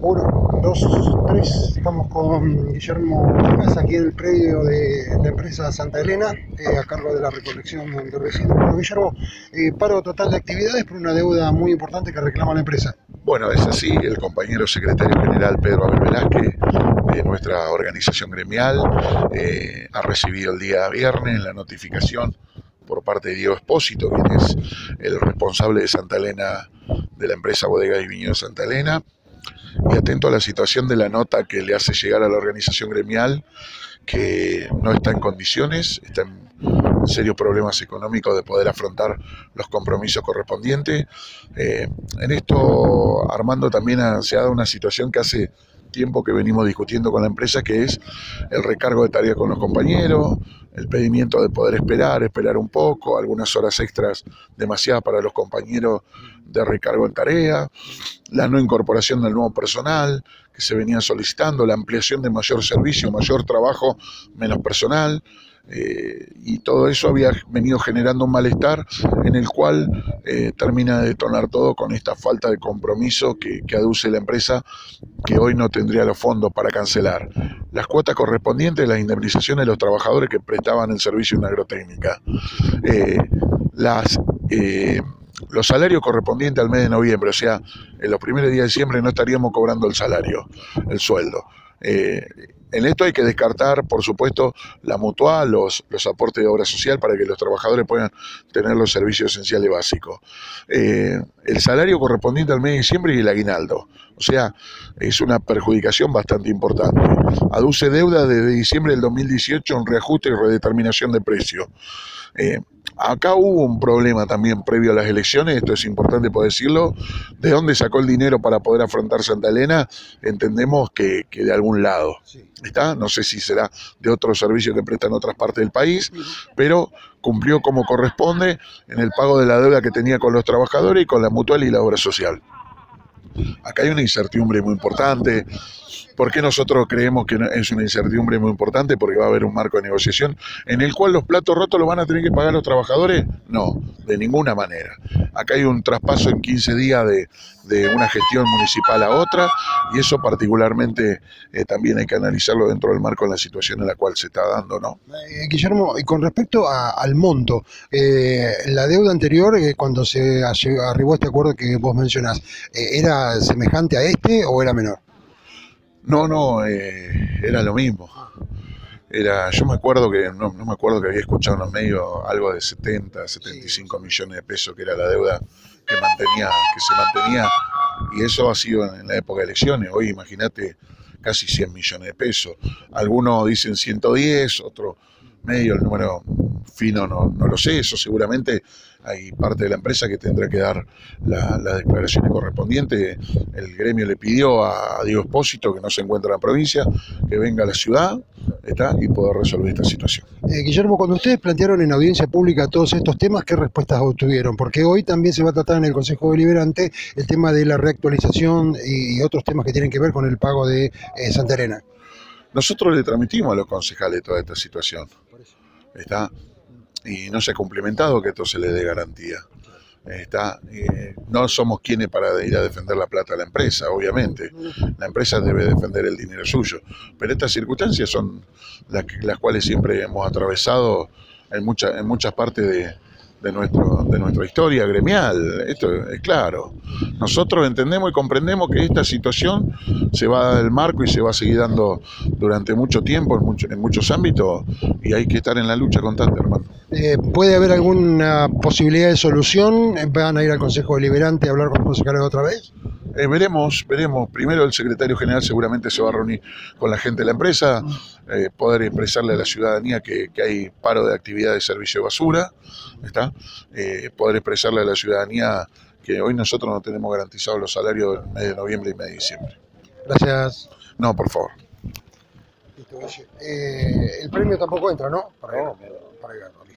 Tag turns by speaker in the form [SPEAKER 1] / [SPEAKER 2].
[SPEAKER 1] Uno, dos, tres. Estamos con Guillermo Gómez aquí en el predio de la empresa Santa Elena, a cargo de la recolección de residuos. Bueno, Guillermo, paro total de actividades por una deuda muy importante que reclama la empresa.
[SPEAKER 2] Bueno, es así, el compañero secretario general Pedro Abel Velázquez de nuestra organización gremial ha recibido el día viernes la notificación por parte de Diego Espósito, quien es el responsable de Santa Elena, de la empresa Bodega y Viñedo Santa Elena, y atento a la situación de la nota que le hace llegar a la organización gremial, que no está en condiciones, está en serios problemas económicos de poder afrontar los compromisos correspondientes. En esto, Armando, también se ha dado una situación que hace tiempo que venimos discutiendo con la empresa, que es el recargo de tareas con los compañeros, el pedimiento de poder esperar un poco, algunas horas extras demasiadas para los compañeros de recargo en tarea, la no incorporación del nuevo personal que se venía solicitando, la ampliación de mayor servicio, mayor trabajo, menos personal, y todo eso había venido generando un malestar en el cual termina de detonar todo con esta falta de compromiso que aduce la empresa, que hoy no tendría los fondos para cancelar las cuotas correspondientes a las indemnizaciones de los trabajadores que prestaban el servicio en agrotécnica, eh, las los salarios correspondientes al mes de noviembre, o sea, en los primeros días de diciembre no estaríamos cobrando el salario, el sueldo. En esto hay que descartar, por supuesto, la mutual, los aportes de obra social para que los trabajadores puedan tener los servicios esenciales básicos. El salario correspondiente al mes de diciembre y el aguinaldo. O sea, es una perjudicación bastante importante. Aduce deuda desde diciembre del 2018 en reajuste y redeterminación de precio. Acá hubo un problema también previo a las elecciones, esto es importante poder decirlo. ¿De dónde sacó el dinero para poder afrontar Santa Elena? Entendemos que de algún lado. ¿Está? No sé si será de otros servicios que prestan otras partes del país, pero cumplió como corresponde en el pago de la deuda que tenía con los trabajadores y con la mutual y la obra social. Acá hay una incertidumbre muy importante. ¿Por qué nosotros creemos que es una incertidumbre muy importante? Porque va a haber un marco de negociación en el cual los platos rotos los van a tener que pagar los trabajadores. No, de ninguna manera. Acá hay un traspaso en 15 días de una gestión municipal a otra, y eso particularmente también hay que analizarlo dentro del marco de la situación en la cual se está dando, ¿no?
[SPEAKER 1] Guillermo, y con respecto al monto, la deuda anterior, cuando se arribó a este acuerdo que vos mencionás, ¿era semejante a este o era menor?
[SPEAKER 2] No, era lo mismo. Yo me acuerdo que, no me acuerdo que había escuchado en los medios algo de 75 millones de pesos, que era la deuda que se mantenía, y eso ha sido en la época de elecciones. Hoy imagínate, casi 100 millones de pesos. Algunos dicen 110, otros medio, el número fino no lo sé, eso seguramente hay parte de la empresa que tendrá que dar las declaraciones correspondientes. El gremio le pidió a Diego Espósito, que no se encuentra en la provincia, que venga a la ciudad, y poder resolver esta situación.
[SPEAKER 1] Guillermo, cuando ustedes plantearon en audiencia pública todos estos temas, ¿qué respuestas obtuvieron? Porque hoy también se va a tratar en el Consejo Deliberante el tema de la reactualización y otros temas que tienen que ver con el pago de Santa Elena.
[SPEAKER 2] Nosotros le transmitimos a los concejales toda esta situación, ¿está? Y no se ha cumplimentado que esto se le dé garantía. No somos quienes para ir a defender la plata a la empresa, obviamente. La empresa debe defender el dinero suyo. Pero estas circunstancias son las cuales siempre hemos atravesado en muchas partes de nuestra historia gremial. Esto es claro. Nosotros entendemos y comprendemos que esta situación se va a dar el marco y se va a seguir dando durante mucho tiempo en muchos ámbitos, y hay que estar en la lucha constante, hermano.
[SPEAKER 1] ¿Puede haber alguna posibilidad de solución? ¿Van a ir al Consejo Deliberante a hablar con los concejales otra vez?
[SPEAKER 2] Veremos. Primero el secretario general seguramente se va a reunir con la gente de la empresa, poder expresarle a la ciudadanía que hay paro de actividad de servicio de basura, poder expresarle a la ciudadanía que hoy nosotros no tenemos garantizados los salarios del mes de noviembre y mes de diciembre.
[SPEAKER 1] Gracias.
[SPEAKER 2] No, por favor.
[SPEAKER 1] El premio tampoco entra, ¿no? Para